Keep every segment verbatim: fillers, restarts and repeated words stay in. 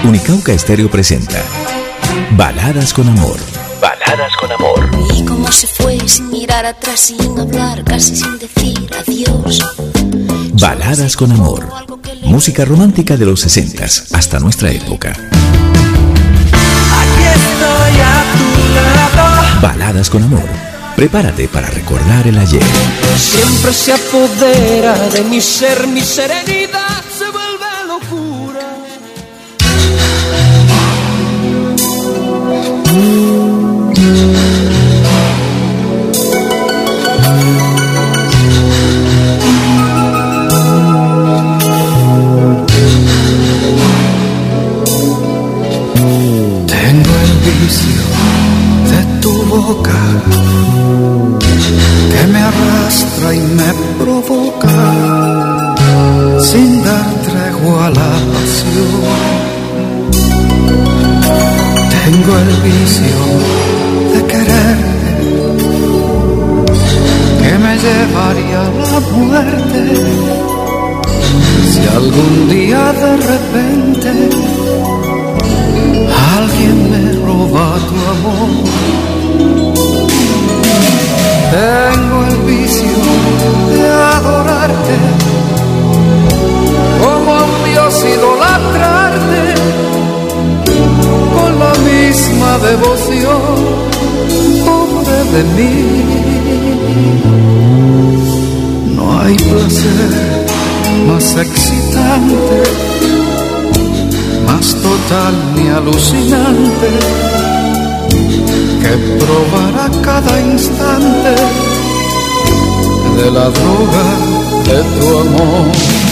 Unicauca Estéreo presenta Baladas con Amor. Baladas con Amor. Y cómo se fue sin mirar atrás, sin hablar, casi sin decir adiós. Baladas con Amor. Música romántica de los sesentas hasta nuestra época. Aquí estoy a tu lado. Baladas con Amor. Prepárate para recordar el ayer. Siempre se apodera de mi ser, mi serenidad se vuelve locura. Tengo el vicio de tu boca que me arrastra y me provoca sin dar tregua a la pasión. Tengo el vicio de quererte que me llevaría a la muerte si algún día de repente alguien me roba tu amor. Tengo el vicio de adorarte, como a un dios idolatrarte, con la misma devoción, pobre de mí. No hay placer más excitante, más total ni alucinante que probar a cada instante de la droga de tu amor.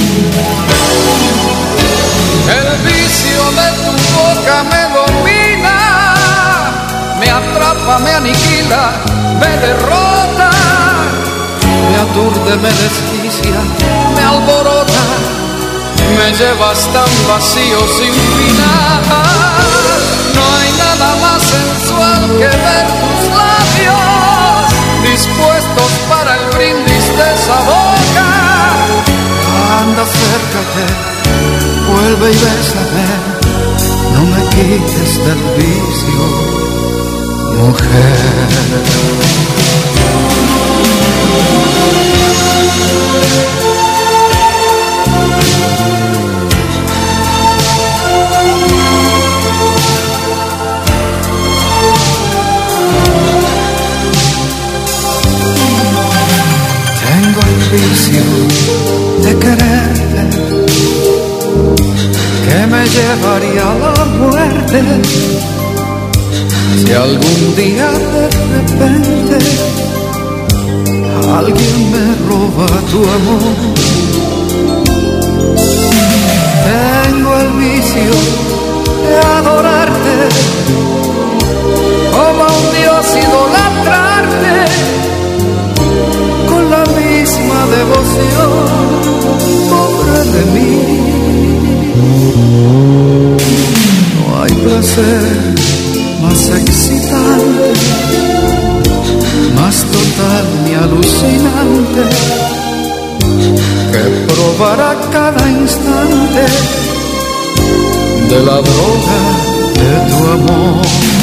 El vicio de tu boca me domina, me atrapa, me aniquila, me derrota, me aturde, me desquicia, me alborota, me llevas tan vacío sin final. No hay nada más sensual que ver tus labios dispuestos para el brindis de esa boca. Anda, acércate, vuelve y bésame, no me quites del vicio, mujer. Tengo el vicio de quererte que me llevaría a la muerte si algún día de repente alguien me roba tu amor. Tengo el vicio de adorarte, como a un dios idolatrarte, con la misma devoción, pobre de mí. No hay placer más excitante, más total ni alucinante que probar a cada instante de la droga de tu amor.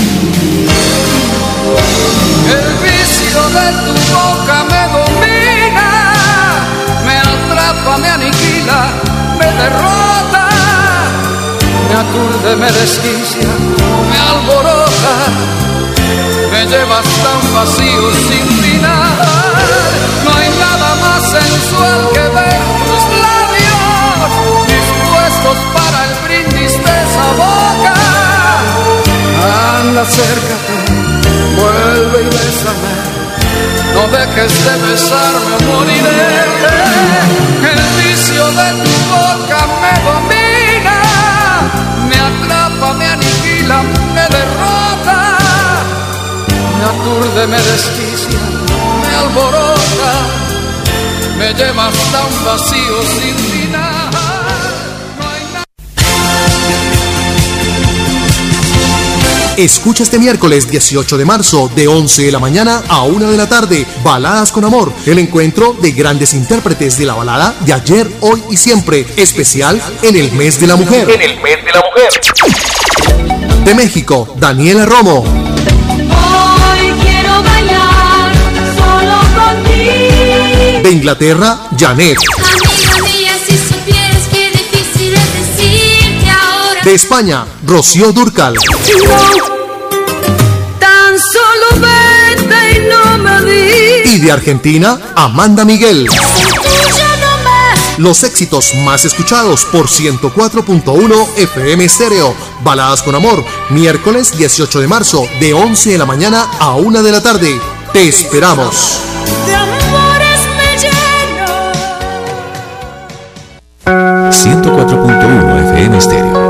El vicio de tu boca me domina, me atrapa, me aniquila, me derrota, me aturde, me desquicia, me alborota, me llevas tan vacío sin final. No hay nada más sensual que ver tus labios dispuestos para el brindis de esa boca. Anda, acércate, vuelve y bésame, no dejes de besarme o moriré. El vicio de tu boca me domina, me atrapa, me aniquila, me derrota, me aturde, me desquicia, me alborota, me llevas tan vacío sin final. No hay nada. Escucha este miércoles dieciocho de marzo de once de la mañana a una de la tarde, Baladas con Amor, el encuentro de grandes intérpretes de la balada de ayer, hoy y siempre, especial en el mes de la mujer. En el mes de la mujer. De México, Daniela Romo. Hoy quiero bailar solo contigo. De Inglaterra, Janet. Amiga mía, si supieras qué difícil es decirte ahora. De España, Rocío Dúrcal. Tan solo vete y no me digas. Y de Argentina, Amanda Miguel. Soy tuya nomás. Los éxitos más escuchados por ciento cuatro punto uno F M Estéreo. Baladas con Amor, miércoles dieciocho de marzo de once de la mañana a una de la tarde. Te esperamos. De amores me lleno. ciento cuatro punto uno F M Estéreo.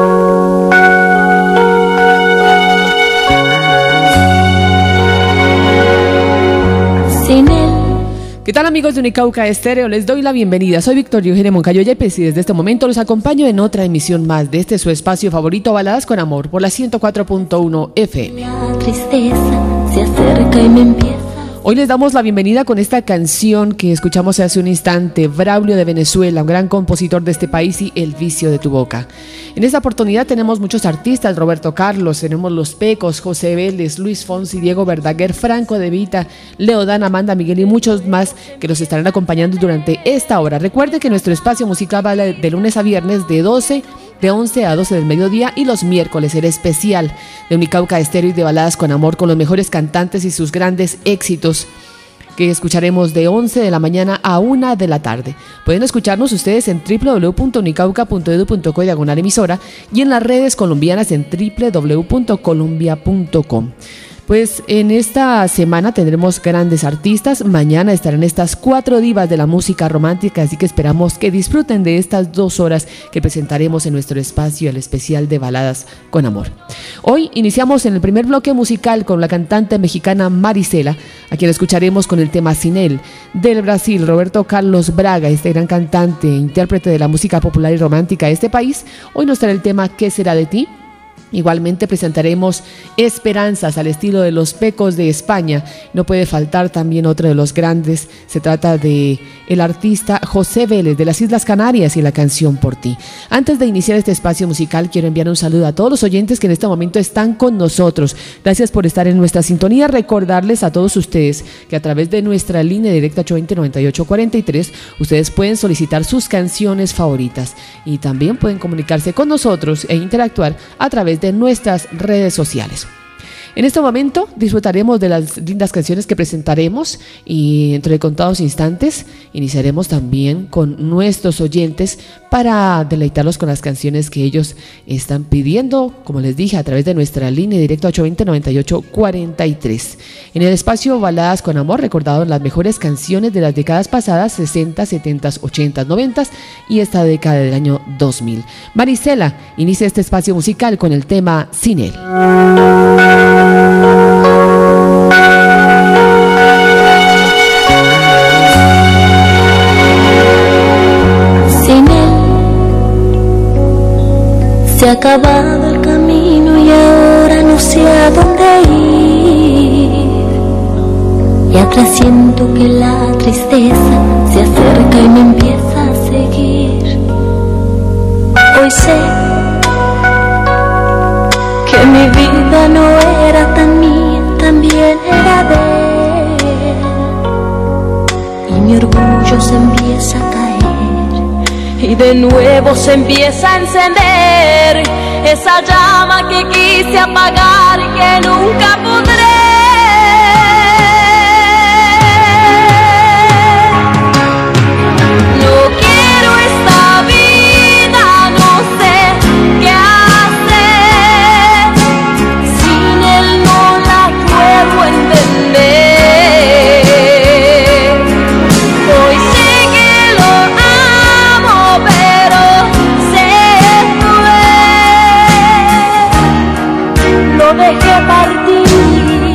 Sin él. ¿Qué tal, amigos de Unicauca Estéreo? Les doy la bienvenida. Soy Victoria Eugenia Moncayo Yepes y desde este momento los acompaño en otra emisión más de este su espacio favorito, Baladas con Amor, por la ciento cuatro punto uno F M. La tristeza se acerca y me empieza. Hoy les damos la bienvenida con esta canción que escuchamos hace un instante, Braulio de Venezuela, un gran compositor de este país, y El vicio de tu boca. En esta oportunidad tenemos muchos artistas: Roberto Carlos, tenemos Los Pecos, José Vélez, Luis Fonsi, Diego Verdaguer, Franco De Vita, Leo Dan, Amanda Miguel y muchos más que nos estarán acompañando durante esta hora. Recuerde que nuestro espacio musical va de lunes a viernes de doce de once a doce del mediodía, y los miércoles el especial de Unicauca Estéreo y de Baladas con Amor con los mejores cantantes y sus grandes éxitos, que escucharemos de once de la mañana a una de la tarde. Pueden escucharnos ustedes en w w w punto unicauca punto e d u punto co diagonal emisora y en las redes colombianas en w w w punto colombia punto com. Pues en esta semana tendremos grandes artistas. Mañana estarán estas cuatro divas de la música romántica, así que esperamos que disfruten de estas dos horas que presentaremos en nuestro espacio, el especial de Baladas con Amor. Hoy iniciamos en el primer bloque musical con la cantante mexicana Marisela, a quien escucharemos con el tema Sin él. Del Brasil, Roberto Carlos Braga, este gran cantante e intérprete de la música popular y romántica de este país, hoy nos trae el tema ¿Qué será de ti? Igualmente presentaremos Esperanzas al estilo de Los Pecos de España. No puede faltar también otro de los grandes. Se trata de el artista José Vélez de las Islas Canarias y la canción Por ti. Antes de iniciar este espacio musical, quiero enviar un saludo a todos los oyentes que en este momento están con nosotros. Gracias por estar en nuestra sintonía. Recordarles a todos ustedes que a través de nuestra línea directa ocho veinte, noventa y ocho cuarenta y tres ustedes pueden solicitar sus canciones favoritas y también pueden comunicarse con nosotros e interactuar a través de nuestras redes sociales. En este momento disfrutaremos de las lindas canciones que presentaremos y dentro de contados instantes iniciaremos también con nuestros oyentes para deleitarlos con las canciones que ellos están pidiendo, como les dije, a través de nuestra línea directa ocho veinte, noventa y ocho cuarenta y tres. En el espacio Baladas con Amor, recordado las mejores canciones de las décadas pasadas, sesenta, setenta, ochenta, noventa y esta década del año dos mil. Marisela inicia este espacio musical con el tema Sin él. Sin él se ha acabado el camino y ahora no sé a dónde ir. Y atrás siento que la tristeza se acerca y me empieza a seguir. Hoy sé que mi vida no era tan mía, también era de él. Y mi orgullo se empieza a caer y de nuevo se empieza a encender esa llama que quise apagar y que nunca podré. No quiero esta vida, no sé qué hacer. Sin él no la puedo entender. Hoy sé que lo amo, pero se fue. Lo dejé partir.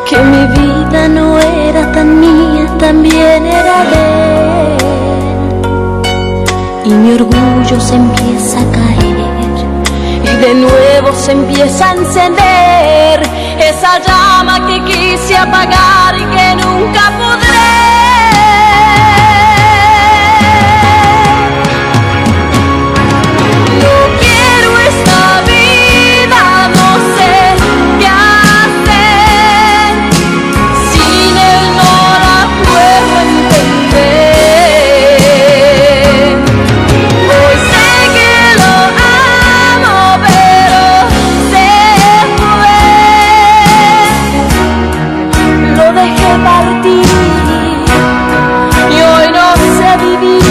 que mi vida no era tan mía, también era de él. Y mi orgullo se empieza a caer y de nuevo se empieza a encender esa llama que quise apagar y que nunca podré. No quiero esta vida, no sé qué hacer. Sin él no la puedo entender. Hoy sé que lo amo, pero se fue. Lo dejé partir y hoy no sé vivir.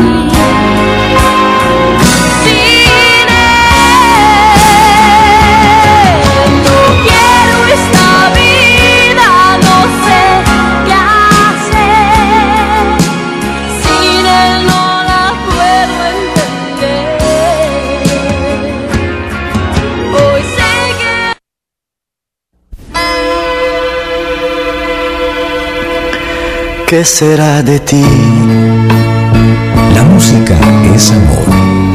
¿Qué será de ti? La música es amor.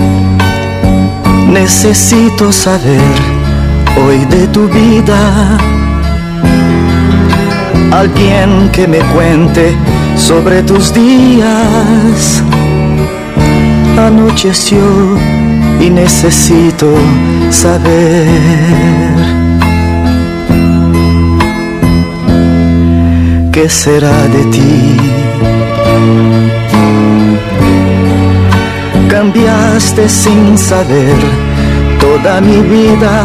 Necesito saber hoy de tu vida. Alguien que me cuente sobre tus días. Anocheció y necesito saber. ¿Qué será de ti? Cambiaste sin saber toda mi vida,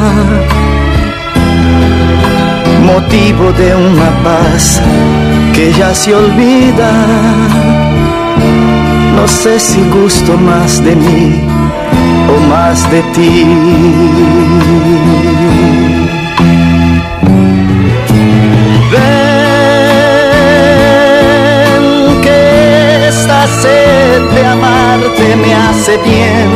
motivo de una paz que ya se olvida. No sé si gusto más de mí o más de ti. Sed de amarte me hace bien.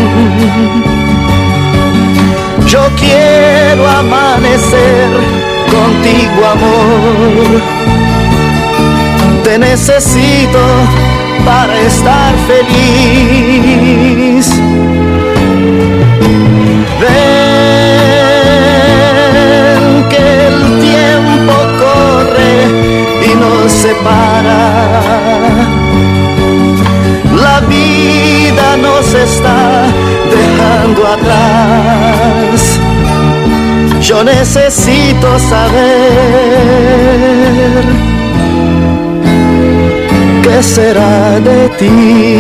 Yo quiero amanecer contigo, amor. Te necesito para estar feliz. Ven que el tiempo corre y nos separa. La vida nos está dejando atrás. Yo necesito saber qué será de ti.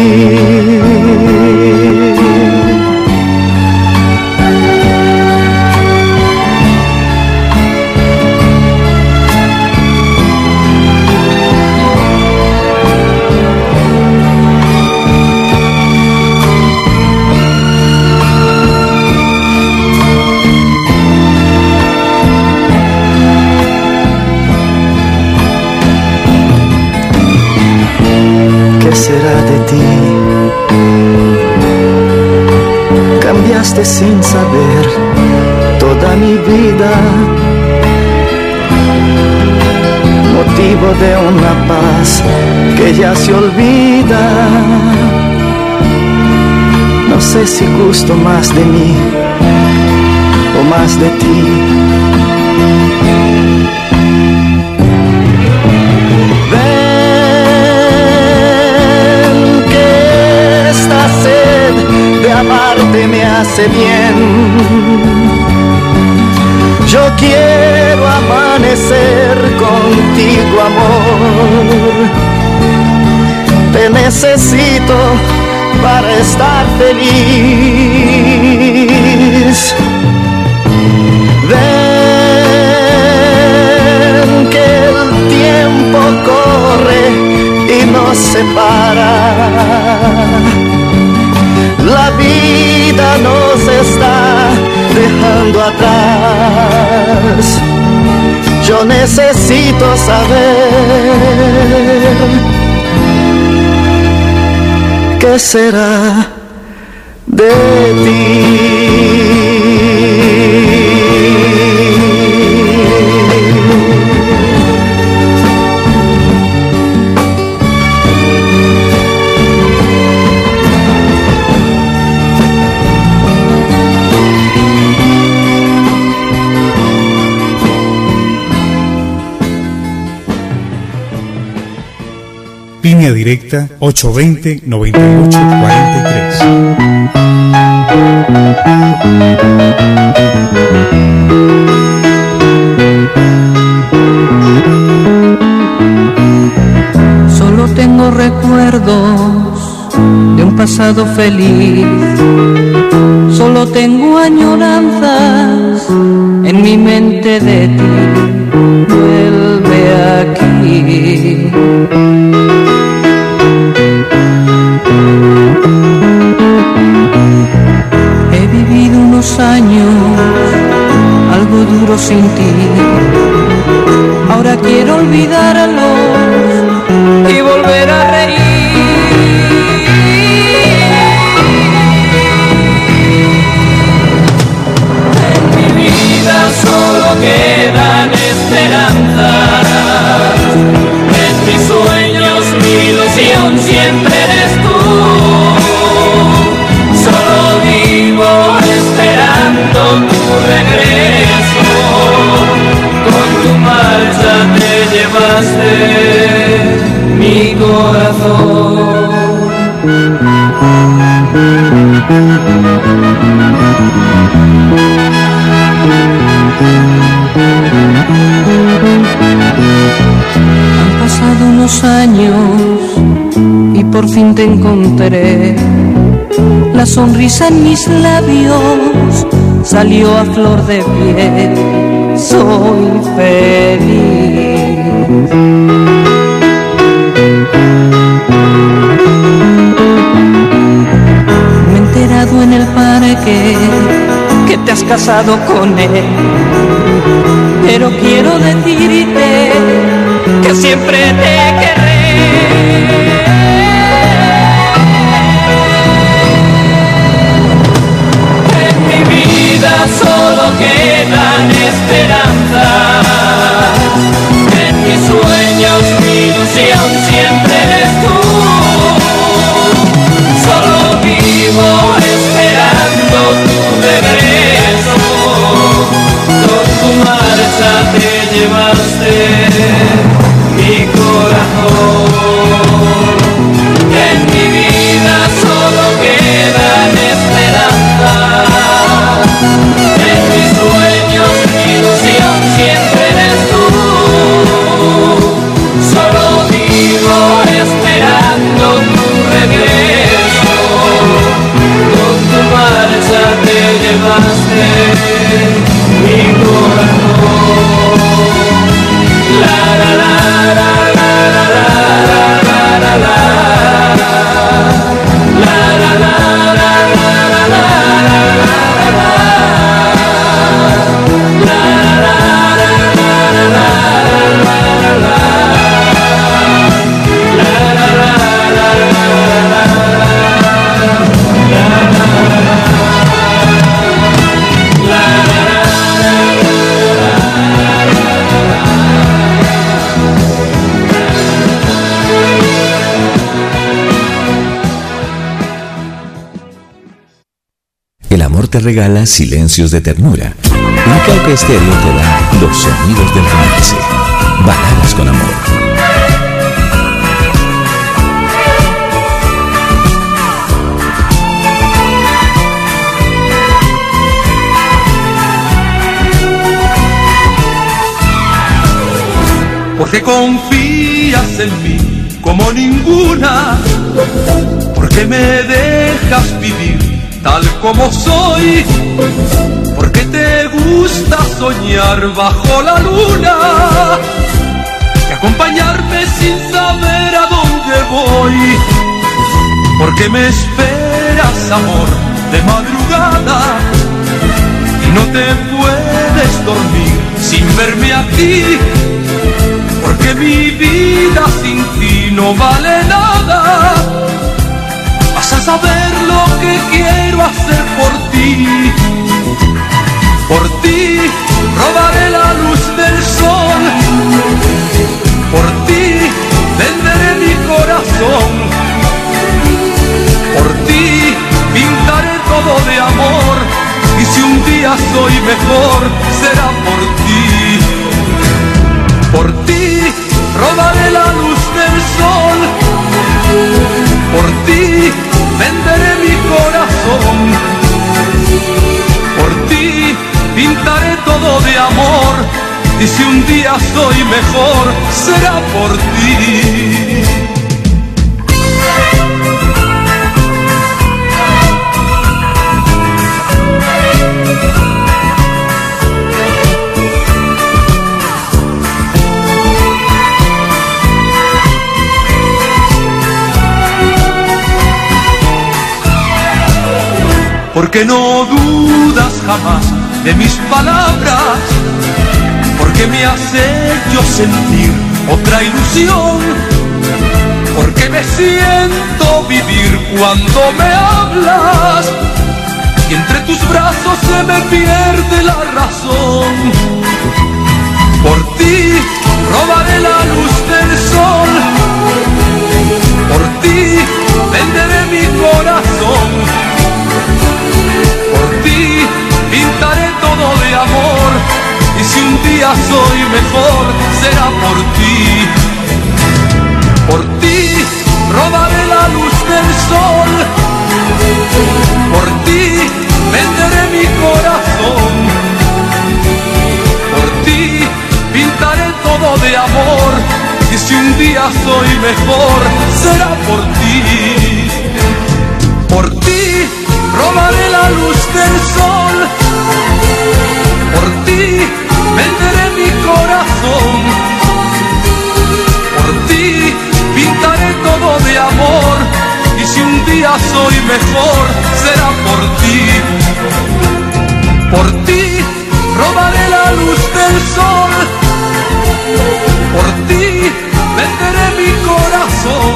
¿Qué será de ti? Cambiaste sin saber toda mi vida, motivo de una paz que ya se olvida. No sé si gusto más de mí o más de ti. Sed de amarte me hace bien. Yo quiero amanecer contigo, amor. Te necesito para estar feliz. Ven que el tiempo corre y nos separa. La vida nos está dejando atrás. Yo necesito saber qué será de ti. Línea directa ocho dos cero, nueve ocho cuatro tres. Solo tengo recuerdos de un pasado feliz, solo tengo añoranzas en mi mente de ti. Vuelve aquí. He vivido unos años algo duros sin ti, ahora quiero olvidarlos y volver a reír. Solo quedan esperanzas, en mis sueños mi ilusión siempre eres tú. Solo vivo esperando tu regreso, con tu marcha te llevaste mi corazón. Han pasado unos años y por fin te encontré. La sonrisa en mis labios salió a flor de piel. Soy feliz. Me he enterado en el parque que te has casado con él, pero quiero decirte que siempre te querré. En mi vida solo quedan esperanzas, en mis sueños mi ilusión siempre eres tú. Solo vivo esperando tu regreso, con tu marcha te llevaste mi corazón. En mi vida solo quedan esperanzas, en mis sueños mi ilusión siempre eres tú. Solo vivo esperando tu regreso, con tu marcha te llevaste mi corazón. La la la la la la la la la la. Te regala silencios de ternura. Un Cauca Estéreo te da los sonidos del romance. Baladas con amor. Porque confías en mí como ninguna, porque me dejas vivir tal como soy, porque te gusta soñar bajo la luna y acompañarme sin saber a dónde voy, porque me esperas, amor, de madrugada y no te puedes dormir sin verme a ti, porque mi vida sin ti no vale nada. Vas a saber lo que quiero hacer por ti. Por ti robaré la luz del sol. Por ti venderé mi corazón. Por ti pintaré todo de amor. Y si un día soy mejor, será por ti. Por ti robaré la luz del sol. Y si un día soy mejor, será por ti. Porque no dudas jamás de mis palabras, porque me has hecho sentir otra ilusión, porque me siento vivir cuando me hablas y entre tus brazos se me pierde la razón. Por ti robaré la luz del sol, por ti venderé mi corazón, por ti pintaré todo de amor, y si un día soy mejor, será por ti. Por ti robaré la luz del sol, por ti venderé mi corazón, por ti pintaré todo de amor, y si un día soy mejor, será por ti. Por ti robaré la luz del sol, por ti venderé mi corazón, por ti pintaré todo de amor, y si un día soy mejor, será por ti. Por ti robaré la luz del sol, por ti venderé mi corazón,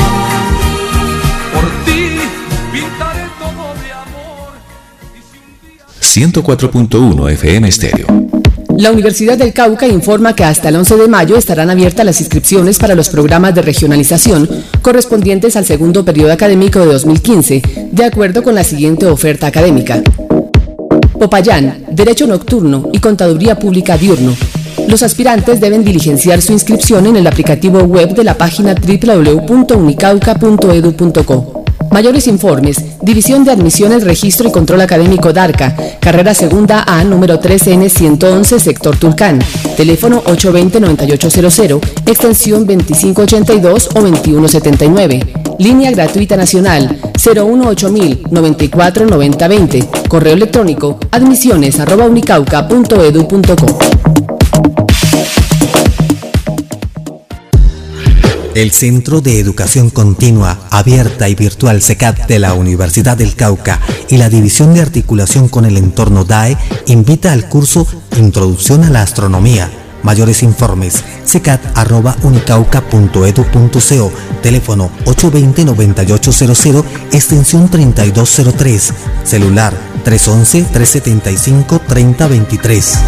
por ti pintaré todo de amor. ciento cuatro punto uno F M Estéreo. La Universidad del Cauca informa que hasta el once de mayo estarán abiertas las inscripciones para los programas de regionalización correspondientes al segundo periodo académico de dos mil quince, de acuerdo con la siguiente oferta académica. Popayán, Derecho Nocturno y Contaduría Pública Diurno. Los aspirantes deben diligenciar su inscripción en el aplicativo web de la página doble u doble u doble u punto unicauca punto edu punto co. Mayores informes, División de Admisiones, Registro y Control Académico DARCA, carrera segunda A, número tres N ciento once, sector Tulcán, teléfono ocho dos cero, nueve ocho cero cero, extensión veinticinco ochenta y dos o veintiuno setenta y nueve, línea gratuita nacional cero uno ocho mil, noventa y cuatro noventa veinte, correo electrónico admisiones arroba unicauca punto edu punto co. El Centro de Educación Continua, Abierta y Virtual CECAT de la Universidad del Cauca y la División de Articulación con el Entorno D A E invita al curso Introducción a la Astronomía. Mayores informes, cecat arroba unicauca punto edu punto co, teléfono ocho dos cero, nueve ocho cero cero, extensión treinta y dos cero tres, celular tres once, trescientos setenta y cinco, treinta veintitrés.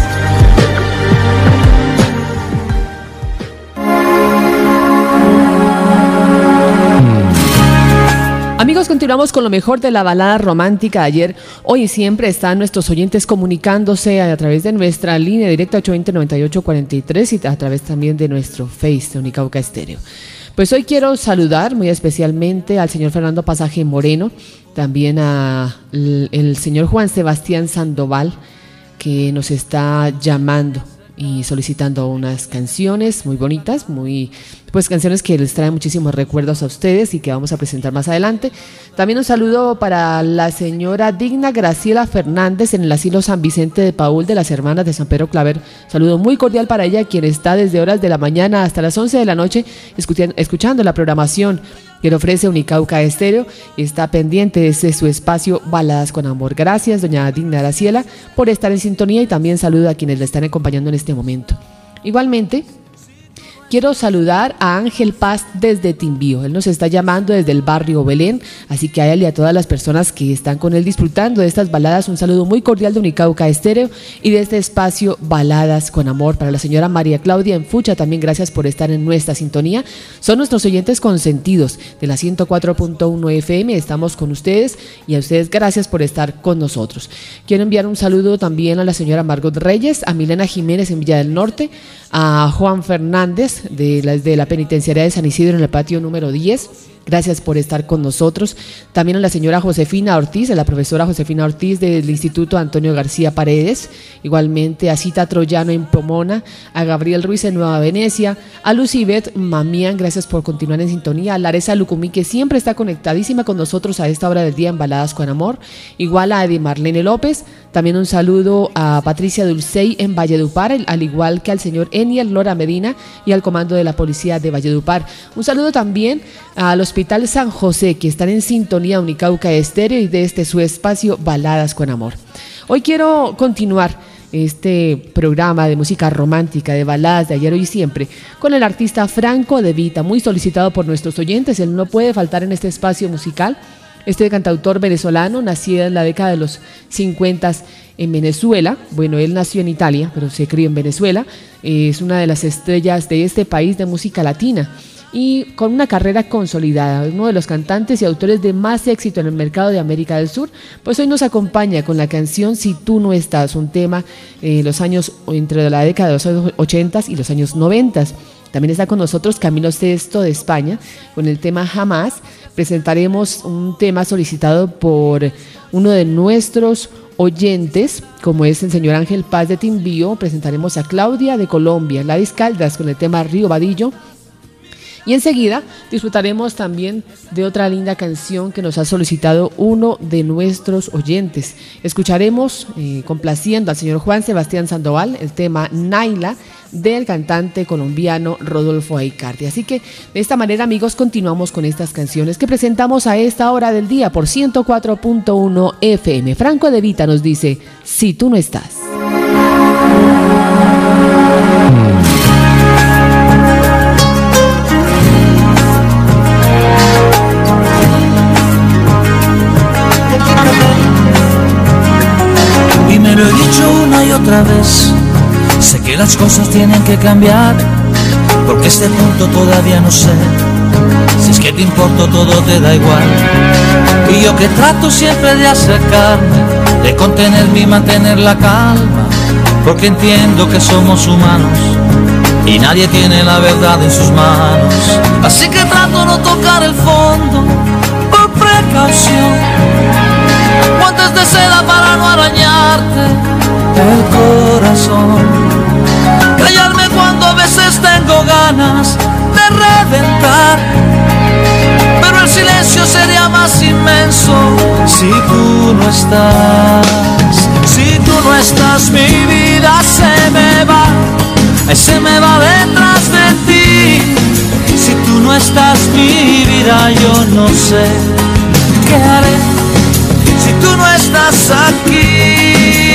Amigos, continuamos con lo mejor de la balada romántica de ayer, hoy y siempre. Están nuestros oyentes comunicándose a través de nuestra línea directa ocho dos cero, nueve ocho cuatro tres y a través también de nuestro Face de Unicauca Estéreo. Pues hoy quiero saludar muy especialmente al señor Fernando Pasaje Moreno, también al el señor Juan Sebastián Sandoval, que nos está llamando y solicitando unas canciones muy bonitas, muy pues canciones que les traen muchísimos recuerdos a ustedes y que vamos a presentar más adelante. También un saludo para la señora Digna Graciela Fernández en el asilo San Vicente de Paúl de las Hermanas de San Pedro Claver. Saludo muy cordial para ella, quien está desde horas de la mañana hasta las once de la noche escuchando, escuchando la programación que le ofrece Unicauca Estéreo y está pendiente de su espacio Baladas con Amor. Gracias, doña Digna Graciela, por estar en sintonía, y también saludo a quienes le están acompañando en este momento. Igualmente, quiero saludar a Ángel Paz desde Timbío. Él nos está llamando desde el barrio Belén, así que a él y a todas las personas que están con él disfrutando de estas baladas, un saludo muy cordial de Unicauca Estéreo y de este espacio Baladas con Amor. Para la señora María Claudia en Fucha, también gracias por estar en nuestra sintonía. Son nuestros oyentes consentidos de la ciento cuatro punto uno F M. Estamos con ustedes y a ustedes gracias por estar con nosotros. Quiero enviar un saludo también a la señora Margot Reyes, a Milena Jiménez en Villa del Norte, a Juan Fernández de la, de la penitenciaria de San Isidro en el patio número diez, Gracias por estar con nosotros. También a la señora Josefina Ortiz, a la profesora Josefina Ortiz del Instituto Antonio García Paredes. Igualmente a Cita Troyano en Pomona, a Gabriel Ruiz en Nueva Venecia, a Lucibet Mamián, gracias por continuar en sintonía. A Laresa Lucumí, que siempre está conectadísima con nosotros a esta hora del día en Baladas con Amor. Igual a Edi Marlene López. También un saludo a Patricia Dulcey en Valledupar, al igual que al señor Eniel Lora Medina y al comando de la policía de Valledupar. Un saludo también al Hospital San José, que están en sintonía Unicauca Estéreo y de este su espacio Baladas con Amor. Hoy quiero continuar este programa de música romántica, de baladas de ayer, hoy y siempre, con el artista Franco De Vita, muy solicitado por nuestros oyentes. Él no puede faltar en este espacio musical. Este cantautor venezolano, nacido en la década de los cincuenta en Venezuela. Bueno, él nació en Italia, pero se crió en Venezuela. Es una de las estrellas de este país de música latina y con una carrera consolidada, uno de los cantantes y autores de más éxito en el mercado de América del Sur. Pues hoy nos acompaña con la canción Si Tú No Estás, un tema en eh, los años, entre la década de los ochentas y los años noventas. También está con nosotros Camilo Sesto de España con el tema Jamás. Presentaremos un tema solicitado por uno de nuestros oyentes, como es el señor Ángel Paz de Timbío. Presentaremos a Claudia de Colombia, Ladis Caldas con el tema Río Vadillo. Y enseguida disfrutaremos también de otra linda canción que nos ha solicitado uno de nuestros oyentes. Escucharemos, eh, complaciendo al señor Juan Sebastián Sandoval, el tema Naila del cantante colombiano Rodolfo Aicardi. Así que de esta manera, amigos, continuamos con estas canciones que presentamos a esta hora del día por ciento cuatro punto uno F M. Franco De Vita nos dice, Si Tú No Estás. Y me lo he dicho una y otra vez, sé que las cosas tienen que cambiar, porque a este punto todavía no sé si es que te importo, todo te da igual. Y yo que trato siempre de acercarme, de contenerme y mantener la calma, porque entiendo que somos humanos y nadie tiene la verdad en sus manos. Así que trato no tocar el fondo por precaución, guantes de seda para no arañarte el corazón, callarme cuando a veces tengo ganas de reventar, pero el silencio sería más inmenso si tú no estás. Si tú no estás, mi vida se me va, se me va detrás de ti. Si tú no estás, mi vida, yo no sé qué haré si tú no estás aquí.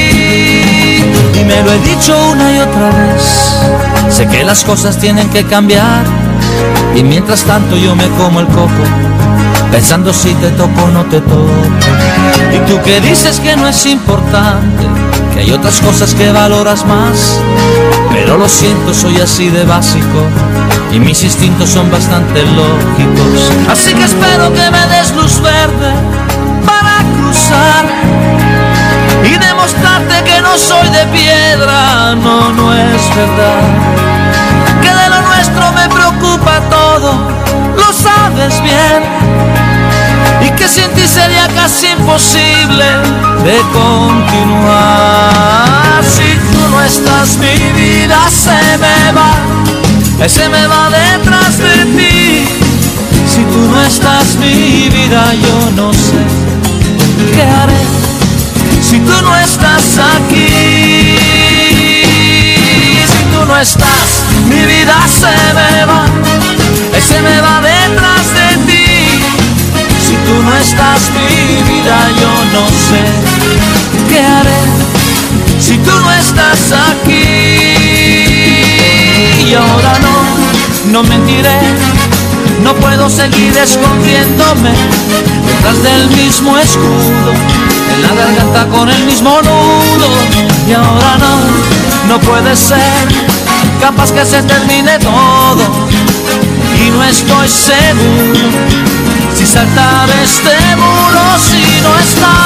Y me lo he dicho una y otra vez, sé que las cosas tienen que cambiar, y mientras tanto yo me como el coco, pensando si te toco o no te toco. Y tú que dices que no es importante, que hay otras cosas que valoras más, pero lo siento, soy así de básico y mis instintos son bastante lógicos. Así que espero que me des luz verde para cruzar y demostrarte que no soy de piedra. No, no es verdad, que de lo nuestro me preocupa todo, lo sabes bien, y que sin ti sería casi imposible de continuar. Si tú no estás, mi vida se me va, se me va detrás de ti. Si tú no estás, mi vida, yo no sé qué haré si tú no estás aquí. Si tú no estás, mi vida se me va, se me va detrás de ti. Si tú no estás, mi vida, yo no sé qué haré si tú no estás aquí. Y ahora no, no mentiré, no puedo seguir escondiéndome detrás del mismo escudo, en la garganta con el mismo nudo. Y ahora no, no puede ser, capaz que se termine todo, y no estoy seguro si saltar este muro. Si no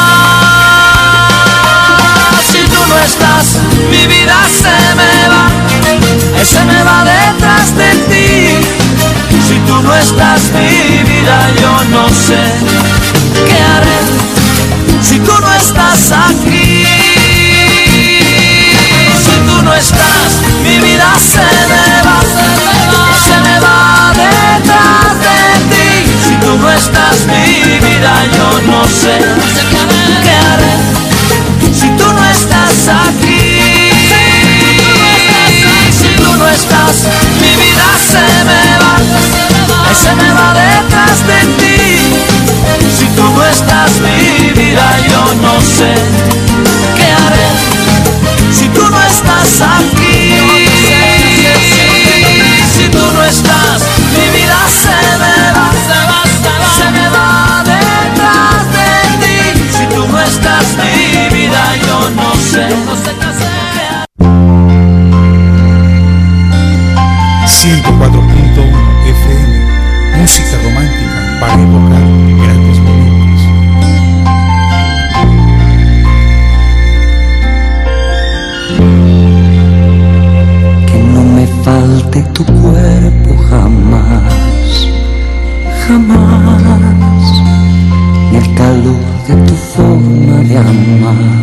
estás, si tú no estás, mi vida se me va, se me va detrás de ti. Si tú no estás, mi vida, yo ciento cuatro punto uno F M, música romántica para evocar grandes momentos. Que no me falte tu cuerpo jamás, jamás, ni el calor de tu forma de amar,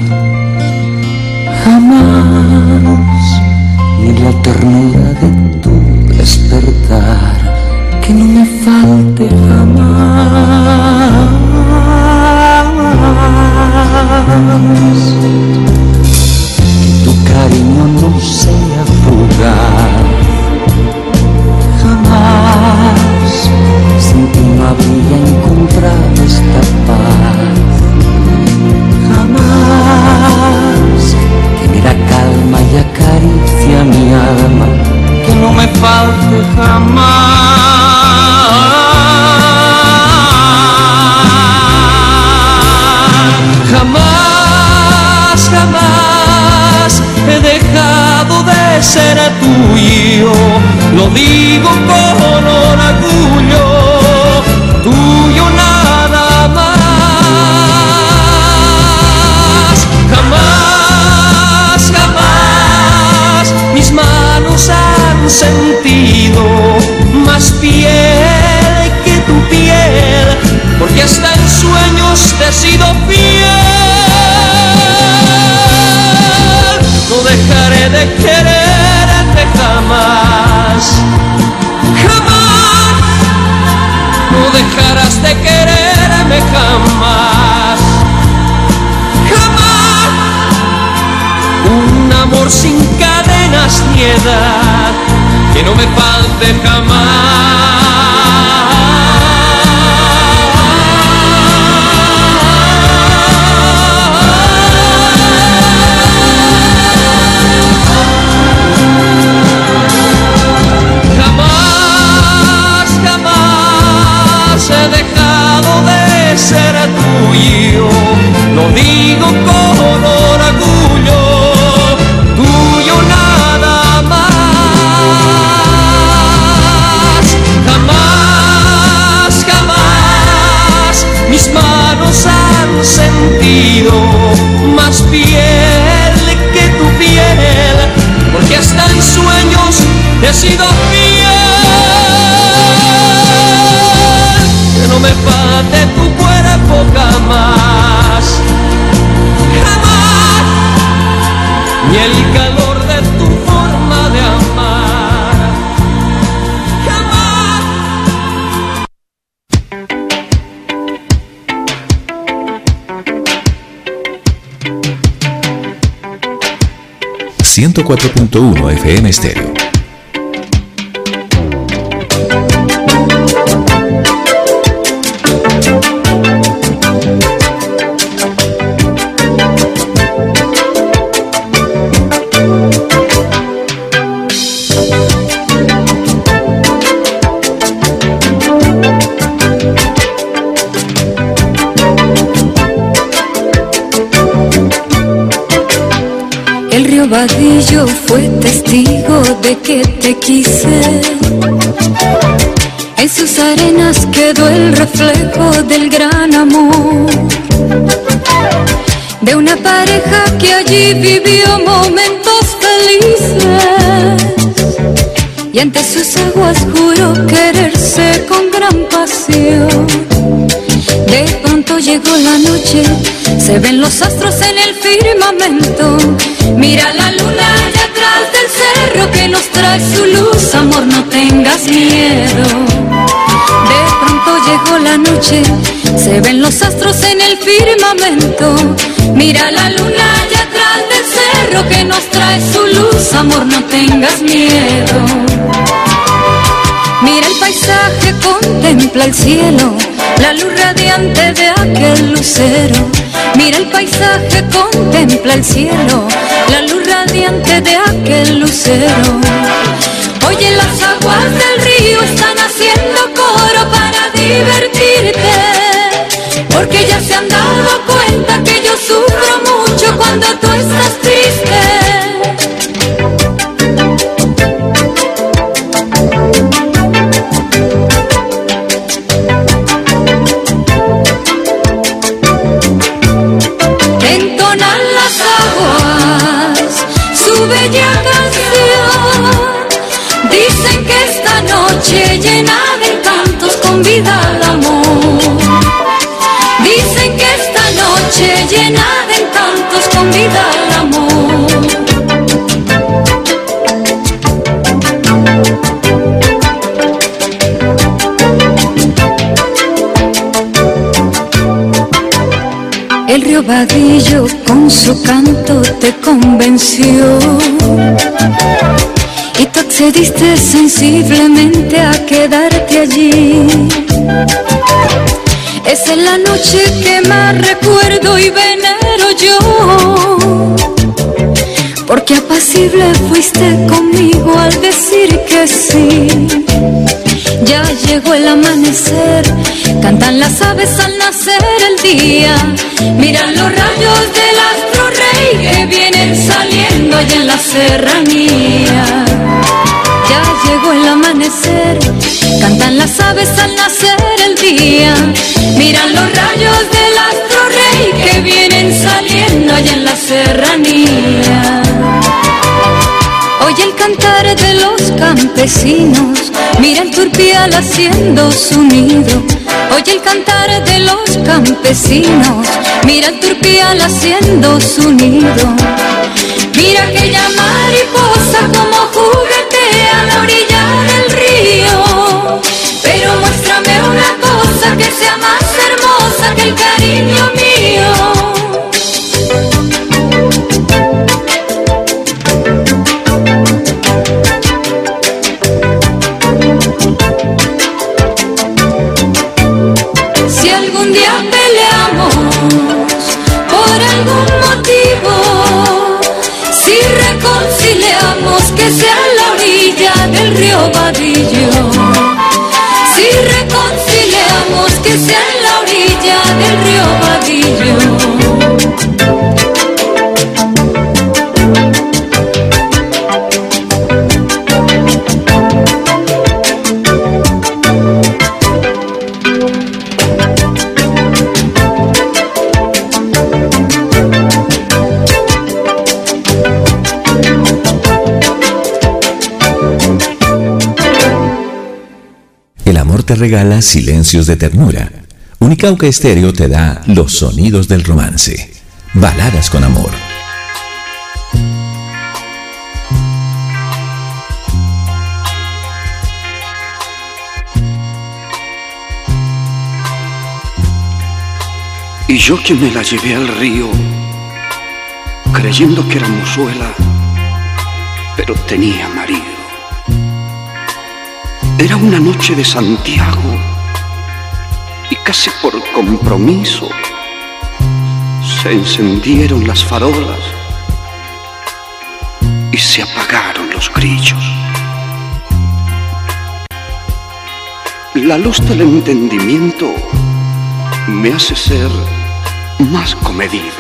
jamás, ni la ternura de tu despertar, que no me falte jamás. Que tu cariño no sea fugaz, jamás, sin ti no habría encontrado esta paz, jamás, que me da calma y acaricia mi alma, que no me falte jamás. Jamás, jamás he dejado de ser tuyo, lo digo con orgullo, tuyo nada más. Jamás, jamás mis manos han sentido más piel que tu piel, porque hasta en sueños te he sido fiel. No dejaré de quererte jamás, jamás. No dejarás de quererme jamás, jamás. Un amor sin cadenas ni edad, que no me falte jamás. He dejado de ser tuyo, lo digo con orgullo, tuyo nada más. Jamás, jamás mis manos han sentido más piel que tu piel, porque hasta en sueños te he sido fiel. Que no me falte tu cuerpo jamás, jamás, ni el calor de tu forma de amar, jamás. ciento cuatro punto uno F M Estéreo. Vadillo fue testigo de que te quise. En sus arenas quedó el reflejo del gran amor de una pareja que allí vivió momentos felices, y ante sus aguas juró quererse con gran pasión. De pronto llegó la noche, se ven los astros en el firmamento. Mira la luna allá atrás del cerro que nos trae su luz. Amor, no tengas miedo. De pronto llegó la noche, se ven los astros en el firmamento. Mira la luna allá atrás del cerro que nos trae su luz. Amor, no tengas miedo. Mira el paisaje, contempla el cielo, la luz radiante de aquel lucero. Mira el paisaje, contempla el cielo, la luz radiante de aquel lucero. Oye, las aguas del río están haciendo coro para divertirte, porque ya se han dado cuenta que yo sufro mucho cuando tú estás triste. noche llena de encantos convida al amor. Dicen que esta noche llena de encantos convida al amor. El río Badillo con su canto te convenció y tú accediste sensiblemente a quedarte allí. Esa es la noche que más recuerdo y venero yo, porque apacible fuiste conmigo al decir que sí. Ya llegó el amanecer, cantan las aves al nacer el día. Miran los rayos del astro rey que vienen saliendo allá en la serranía. Ya llegó el amanecer, cantan las aves al nacer el día. Miran los rayos del astro rey que vienen saliendo allá en la serranía. Oye el cantar de los campesinos, mira el turpial haciendo su nido. Oye el cantar de los campesinos, mira el turpial haciendo su nido. Mira aquella mariposa como juguetea a la orilla del río. Pero muéstrame una cosa que sea más hermosa que el cariño mío. Si algún día peleamos por algún motivo, si reconciliamos que sea en la orilla del río Badillo. Si reconciliamos que sea en la orilla del río Badillo. El amor te regala silencios de ternura. Unicauca Estéreo te da los sonidos del romance. Baladas con amor. Y yo que me la llevé al río, creyendo que era mozuela, pero tenía marido. Era una noche de Santiago y casi por compromiso se encendieron las farolas y se apagaron los grillos. La luz del entendimiento me hace ser más comedido.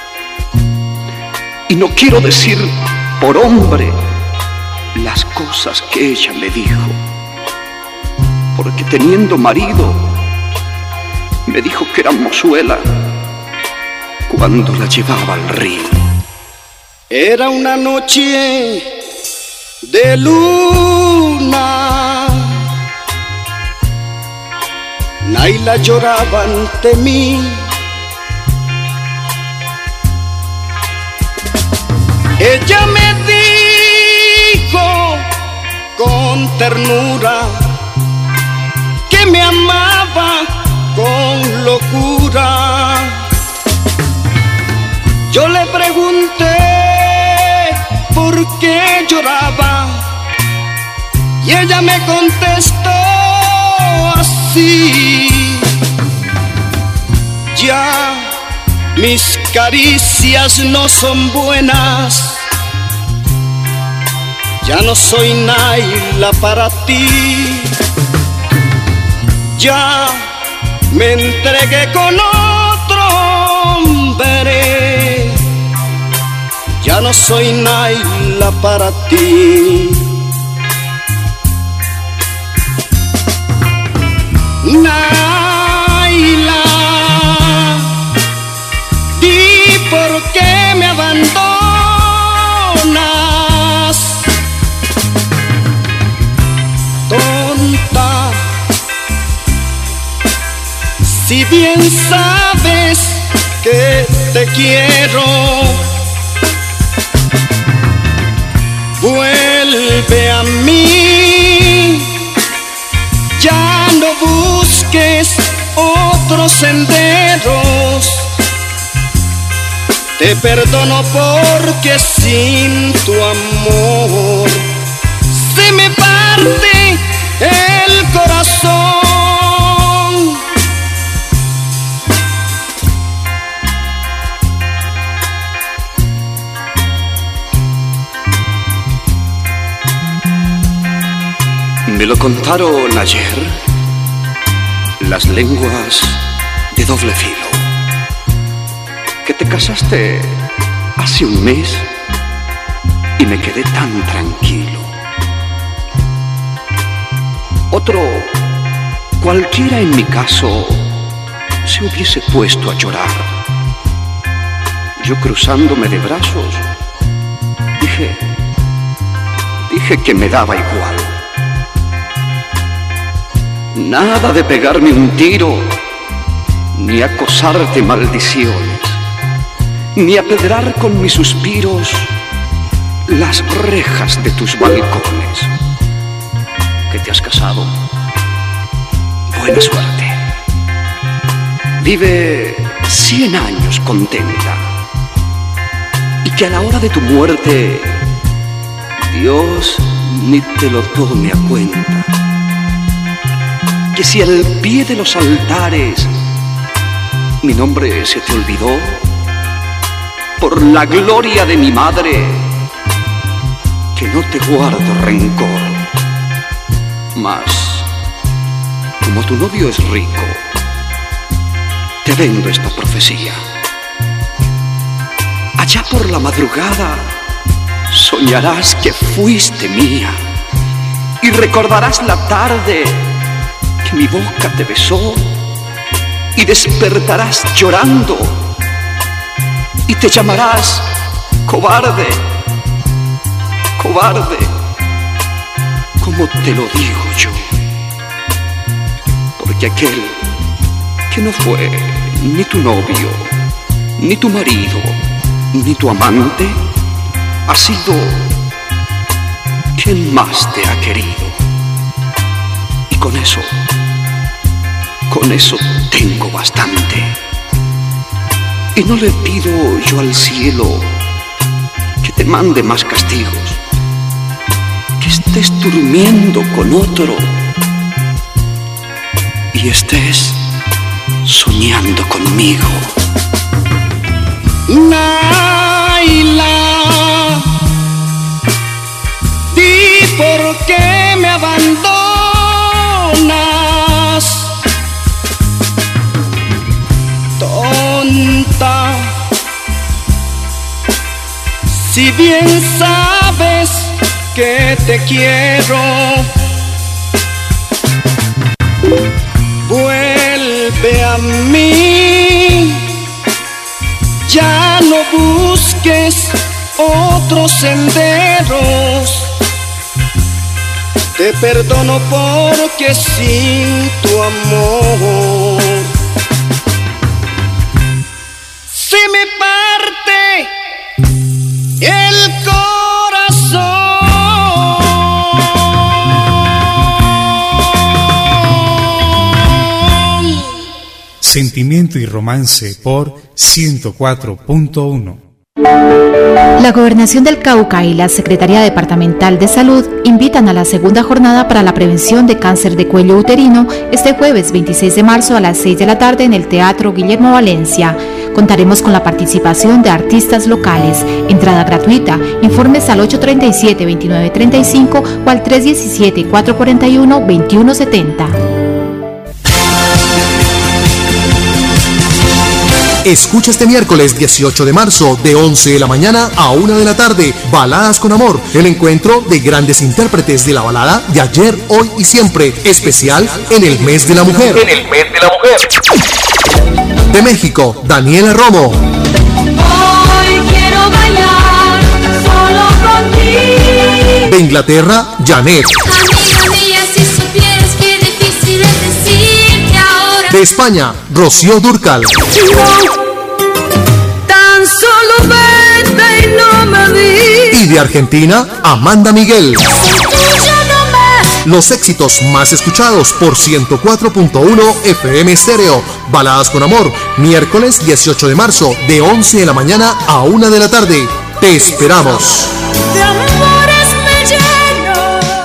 Y no quiero decir por hombre las cosas que ella me dijo, porque teniendo marido me dijo que era mozuela cuando la llevaba al río. Era una noche de luna, Naila lloraba ante mí. Ella me dijo con ternura que me amaba con locura. Yo le pregunté por qué lloraba y ella me contestó así: ya mis caricias no son buenas, ya no soy Naila para ti. Ya me entregué con otro hombre, ya no soy Naila para ti. Naila, di por qué me abandonas. Con tonta, si bien sabes que te quiero, vuelve a mí, ya no busques otros senderos. Te perdono porque sin tu amor se me parte el corazón. Me lo contaron ayer las lenguas de doble filo, que te casaste hace un mes y me quedé tan tranquilo. Otro, cualquiera en mi caso, se hubiese puesto a llorar. Yo cruzándome de brazos, dije, dije que me daba igual. Nada de pegarme un tiro, ni acosarte maldiciones, ni apedrar con mis suspiros las rejas de tus balcones. ¿Que te has casado? Buena suerte. Vive cien años contenta, y que a la hora de tu muerte Dios ni te lo tome a cuenta. Que si al pie de los altares mi nombre se te olvidó, por la gloria de mi madre, que no te guardo rencor. Mas, como tu novio es rico, te vendo esta profecía. Allá por la madrugada soñarás que fuiste mía, y recordarás la tarde que mi boca te besó, y despertarás llorando, y te llamarás cobarde, cobarde, como te lo digo yo. Porque aquel que no fue ni tu novio, ni tu marido, ni tu amante, ha sido quien más te ha querido. Y con eso, con eso tengo bastante. Y no le pido yo al cielo que te mande más castigos, que estés durmiendo con otro y estés soñando conmigo. Naila, di por qué me abandonas, tonta, si bien sabes que te quiero. Vuelve a mí, ya no busques otros senderos. Te perdono porque sin tu amor se me parte el corazón. Sentimiento y romance por ciento cuatro punto uno. La Gobernación del Cauca y la Secretaría Departamental de Salud invitan a la segunda jornada para la prevención de cáncer de cuello uterino este jueves veintiséis de marzo a las seis de la tarde en el Teatro Guillermo Valencia. Contaremos con la participación de artistas locales. Entrada gratuita. Informes al ocho tres siete, veintinueve treinta y cinco o al tres uno siete, cuatro cuatro uno, veintiuno setenta. Escucha este miércoles dieciocho de marzo de once de la mañana a una de la tarde Baladas con Amor, el encuentro de grandes intérpretes de la balada de ayer, hoy y siempre, especial en el mes de la mujer. En el mes de la mujer. De México, Daniela Romo. Hoy quiero bailar solo contigo. De Inglaterra, Janet. Amiga mía, si supieras España, Rocío Dúrcal. Tan solo vete y no me digas. Y de Argentina, Amanda Miguel. Los éxitos más escuchados por ciento cuatro punto uno F M Estéreo. Baladas con Amor, miércoles dieciocho de marzo, de once de la mañana a una de la tarde. Te esperamos. De amores me lleno.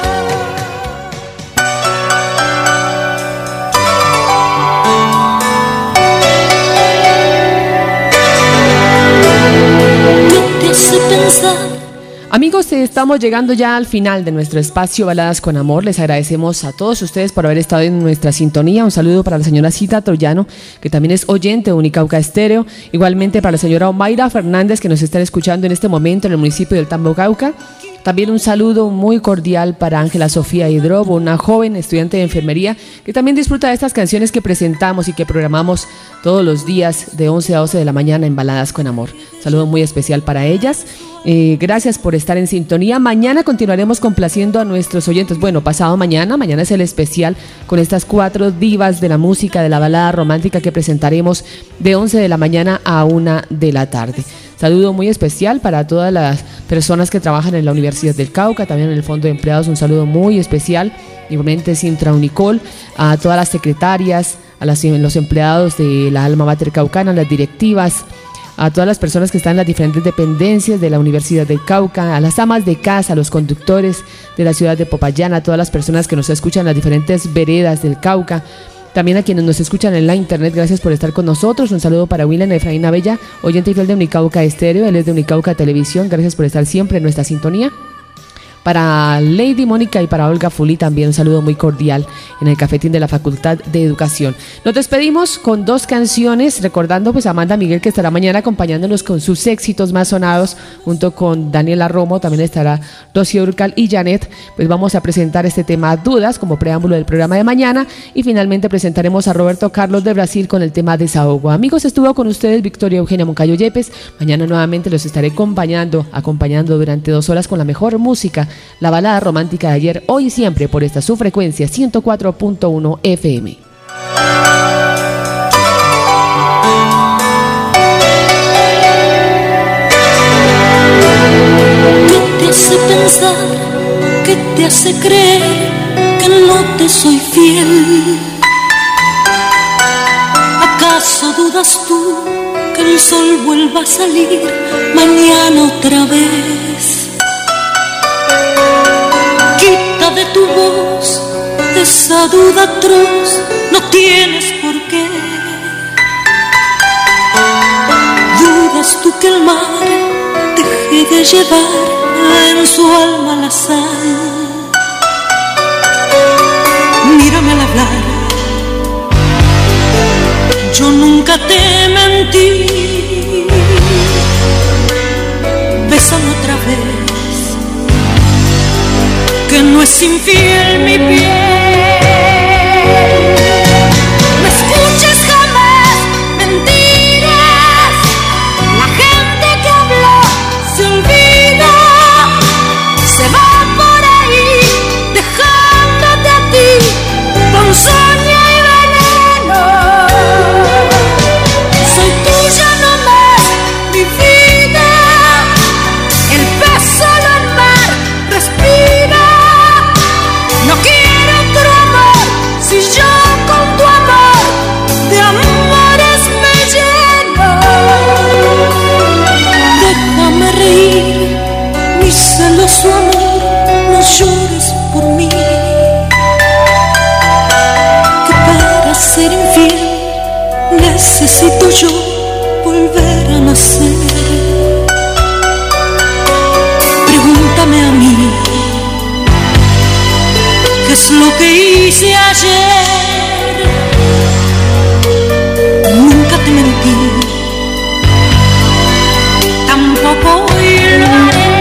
¿Qué te hace pensar? Amigos, estamos llegando ya al final de nuestro espacio Baladas con Amor. Les agradecemos a todos ustedes por haber estado en nuestra sintonía. Un saludo para la señora Cita Troyano, que también es oyente de Unicauca Estéreo. Igualmente para la señora Omaira Fernández, que nos está escuchando en este momento en el municipio del Tambo, Cauca. También un saludo muy cordial para Ángela Sofía Hidrobo, una joven estudiante de enfermería que también disfruta de estas canciones que presentamos y que programamos todos los días de once a doce de la mañana en Baladas con Amor. Un saludo muy especial para ellas. Eh, gracias por estar en sintonía. Mañana continuaremos complaciendo a nuestros oyentes. Bueno, pasado mañana, mañana es el especial con estas cuatro divas de la música, de la balada romántica que presentaremos de once de la mañana a una de la tarde. Saludo muy especial para todas las personas que trabajan en la Universidad del Cauca, también en el Fondo de Empleados, un saludo muy especial. Igualmente Sintra Unicol, a todas las secretarias, a las, los empleados de la Alma Mater Caucana, las directivas, a todas las personas que están en las diferentes dependencias de la Universidad del Cauca, a las amas de casa, a los conductores de la ciudad de Popayán, a todas las personas que nos escuchan en las diferentes veredas del Cauca, también a quienes nos escuchan en la internet. Gracias por estar con nosotros. Un saludo para William Efraín Abella, oyente y fiel de Unicauca Estéreo, él es de Unicauca Televisión. Gracias por estar siempre en nuestra sintonía. Para Lady Mónica y para Olga Fuli también un saludo muy cordial en el cafetín de la Facultad de Educación. Nos despedimos con dos canciones, recordando pues a Amanda Miguel, que estará mañana acompañándonos con sus éxitos más sonados, junto con Daniela Romo. También estará Rocío Dúrcal y Janet. Pues vamos a presentar este tema Dudas como preámbulo del programa de mañana, y finalmente presentaremos a Roberto Carlos de Brasil con el tema Desahogo. Amigos, estuvo con ustedes Victoria Eugenia Moncayo Yepes. Mañana nuevamente los estaré acompañando, acompañando durante dos horas con la mejor música, la balada romántica de ayer, hoy y siempre, por esta su frecuencia ciento cuatro punto uno F M. ¿Qué te hace pensar? ¿Qué te hace creer que no te soy fiel? ¿Acaso dudas tú que el sol vuelva a salir mañana otra vez? Quita de tu voz esa duda atroz, no tienes por qué. Dudas tú que el mar deje de llevar en su alma la sal. Mírame al hablar, yo nunca te mentí. Bésame otra vez, que no es infiel mi piel. No escuches jamás mentiras, la gente que habló se olvida, se va por ahí dejándote a ti con sueño y veneno. Soy tuya nomás, mi vida, el beso del mar respira. No quiero otro amor, si yo con tu amor de amores me lleno. Déjame reír, mi celoso amor, no llores por mí, que para ser infiel necesito yo volver a nacer. Pregúntame a mí, ¿qué es lo que hice ayer? Nunca te mentí, tampoco hoy lo haré.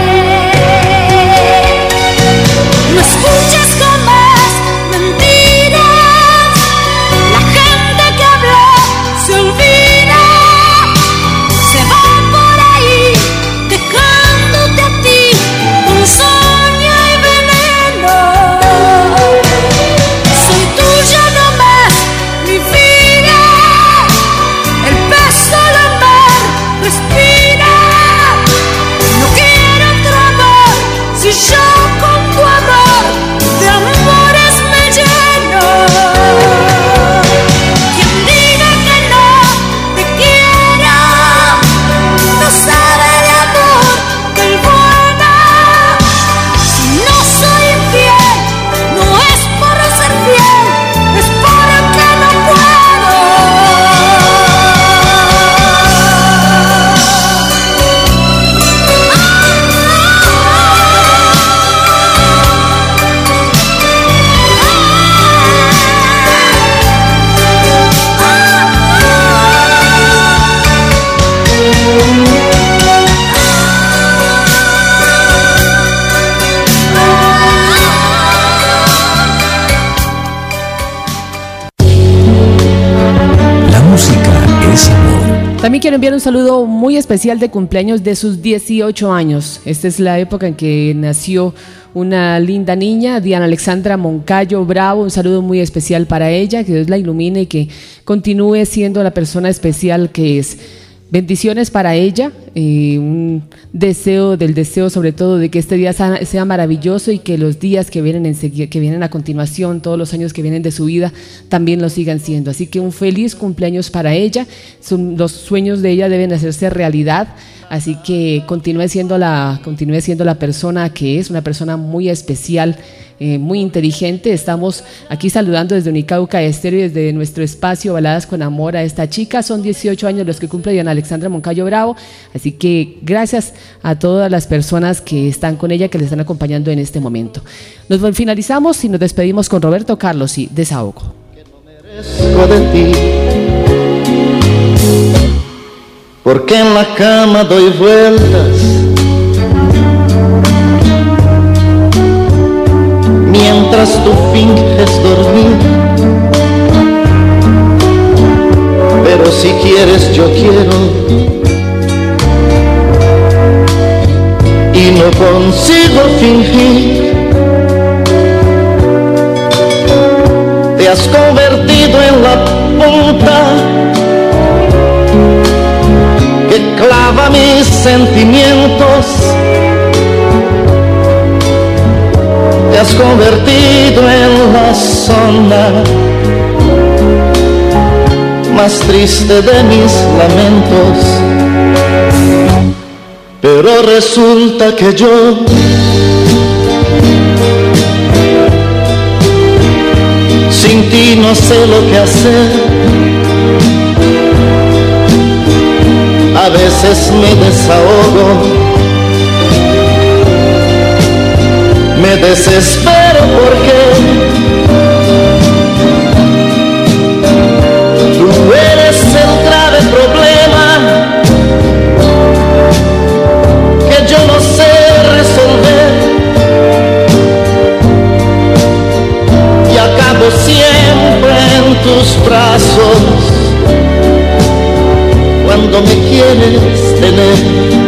No escuches jamás mentiras, la gente que habló se olvida, se va por ahí dejándote a ti con sueño y veneno. Soy tuya nomás. También quiero enviar un saludo muy especial de cumpleaños de sus dieciocho años. Esta es la época en que nació una linda niña, Diana Alexandra Moncayo Bravo. Un saludo muy especial para ella, que Dios la ilumine y que continúe siendo la persona especial que es. Bendiciones para ella, eh, un deseo del deseo sobre todo de que este día sea, sea maravilloso y que los días que vienen, en, que vienen a continuación, todos los años que vienen de su vida, también lo sigan siendo. Así que un feliz cumpleaños para ella. Son, los sueños de ella deben hacerse realidad. Así que continúe siendo la, continúe siendo la persona que es, una persona muy especial, eh, muy inteligente. Estamos aquí saludando desde Unicauca Estéreo y desde nuestro espacio Baladas con Amor a esta chica. Son dieciocho años los que cumple Diana Alexandra Moncayo Bravo. Así que gracias a todas las personas que están con ella, que le están acompañando en este momento. Nos finalizamos y nos despedimos con Roberto Carlos y Desahogo. De ti, porque en la cama doy vueltas mientras tú finges dormir, pero si quieres yo quiero y no consigo fingir. Te has convertido en la punta que clava mis sentimientos. Te has convertido en la zona más triste de mis lamentos. Pero resulta que yo sin ti no sé lo que hacer. A veces me desahogo, me desespero porque tú eres el grave problema que yo no sé resolver y acabo siempre en tus brazos cuando me quieres tener.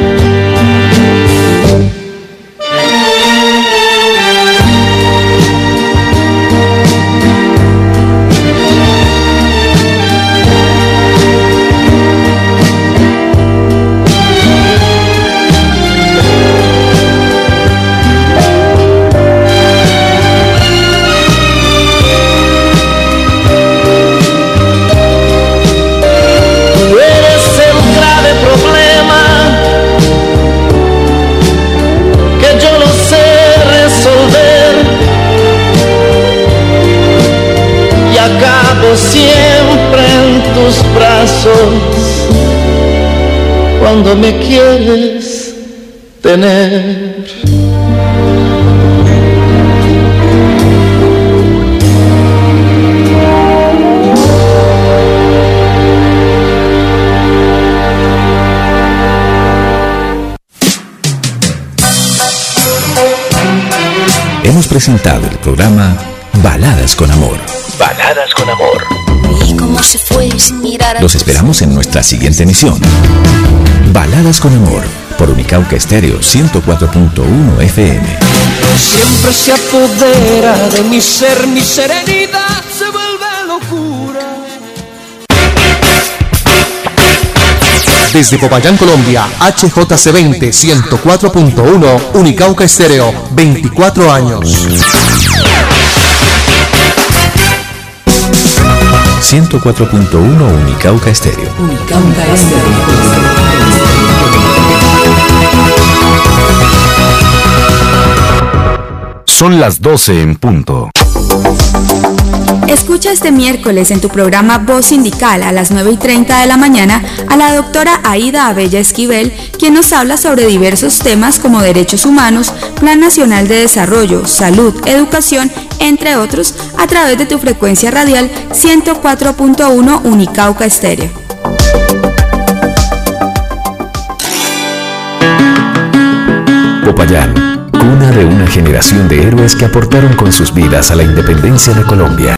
Siempre en tus brazos cuando me quieres tener. Hemos presentado el programa Baladas con Amor. Baladas con Amor. Y como se fue sin mirar a Los esperamos en nuestra siguiente emisión. Baladas con Amor, por Unicauca Estéreo ciento cuatro punto uno F M. Siempre se apodera de mi ser, mi serenidad se vuelve locura. Desde Popayán, Colombia, H J C veinte ciento cuatro punto uno, Unicauca Estéreo, veinticuatro años. ciento cuatro punto uno Unicauca Estéreo. Unicauca Estéreo. Son las doce en punto. Escucha este miércoles en tu programa Voz Sindical a las nueve y treinta de la mañana a la doctora Aida Abella Esquivel, quien nos habla sobre diversos temas como derechos humanos, Plan Nacional de Desarrollo, Salud, Educación, entre otros, a través de tu frecuencia radial ciento cuatro punto uno Unicauca Estéreo. Popayán, cuna de una generación de héroes que aportaron con sus vidas a la independencia de Colombia.